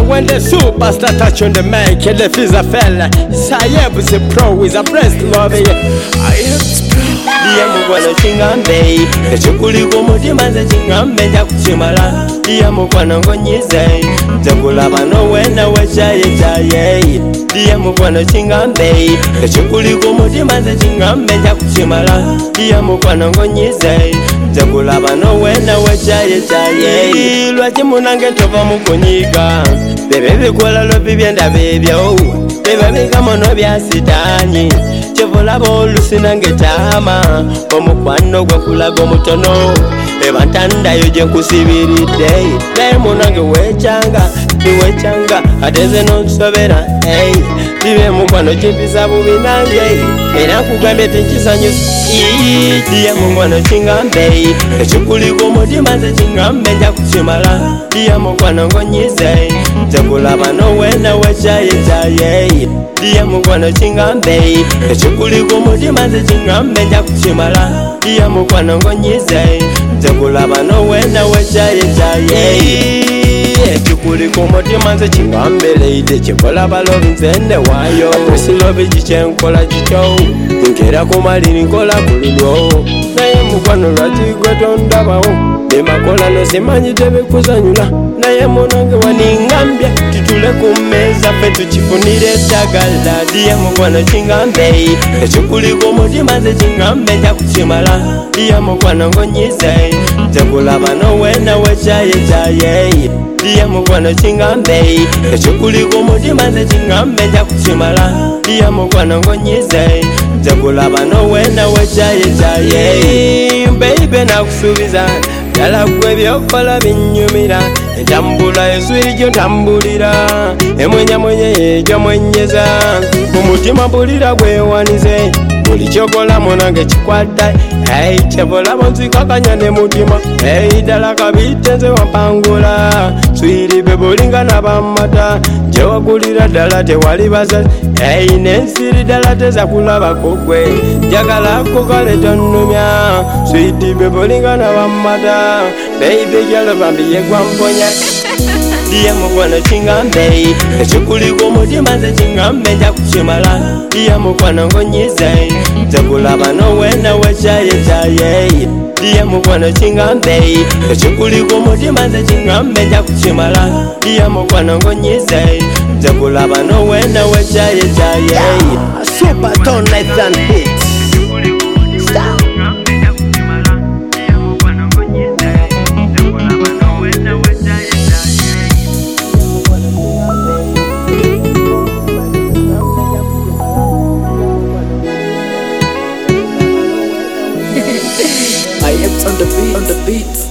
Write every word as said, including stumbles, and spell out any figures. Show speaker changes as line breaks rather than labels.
when the superstar touch on the mic, the fizz a fella. Sayeb is a pro, is a breast lover. I am Dia mukwana chingambe echikuli kumutima za chingambe njakuchimala Dia mukwana ngonyize njakulaba nowena wechaye chaye Dia mukwana chingambe echikuli kumutima za chingambe njakuchimala Dia mukwana ngonyize njakulaba nowena wechaye chaye Lwaki munange ntova mukunyiga Bebe bikola lobi byenda bebyo Bebe bikamono bya sitanyi Chevolaba olusinange tama Omukwano gwakulaga omutono Ebantanda yoje nkusibiride Naye munange wechanga Niwechanga Ateze nonsobera hey. Dibe mukwano chimpisa bubi nange Era kugambye tinchisanyo Diye mukwano chingambe Echikuli kumutima ze chingambe njakuchimala Diye mukwano ngonyize Njakulaba nowena wechaye chaye Diye mukwano chingambe Echikuli kumutima ze chingambe njakuchimala Diye mukwano ngonyize Njakulaba nowena wechaye chaye Echikuli kumutima nze chingambe leide Chikola balobi nzende wayo Apresi lobi chiche nkola chicho Nkera kumalini nkola kululwo Naye mukwano lwaki gwe tondabawo Nemakola nosimanyi tebekuzanyula Naye munange waningambye Tutule kumeza fe tuchifunire tagala Diye mukwano chingambe Echikuli kumutima nze chingambe njakuchimala Diye mukwano ngonyize Njakulaba nowena wechaye chaye Diye mukwano chingambe Echikuli kumutima nze chingambe njakuchimala Diye mukwano ngonyize Njakulaba nowena wechaye chaye Baby nakusubiza Dala kwe byokola binyumira Entambula eswiri gyo ntambulira Emwenya mwenye ejo mwenyeza Mumutima mpulira gwewanize Buli kyokola munange kikwata Hey, chevolabo nzikakanya ne mutima Hey, dala kabitenze wampangula Swiri bebolinga nabamata Jewagulira dala tewali bazazi Hey, nensiri dala teza kulaba kugwe Jagala kukale tonumya Swiri bebolinga nabamata Baby gyalo bambiye gwamponya Diye mukwano chingambe Echikuli kumutima ze chingambe njakuchimala Diye mukwano ngonyize Njakulaba nowena wechaye chaye Diye mukwano chingambe Echikuli kumutima ze chingambe njakuchimala Diye mukwano ngonyize Njakulaba nowena wechaye chaye Super Tone Nathan Hits Stop
I am on the beat, on the beat.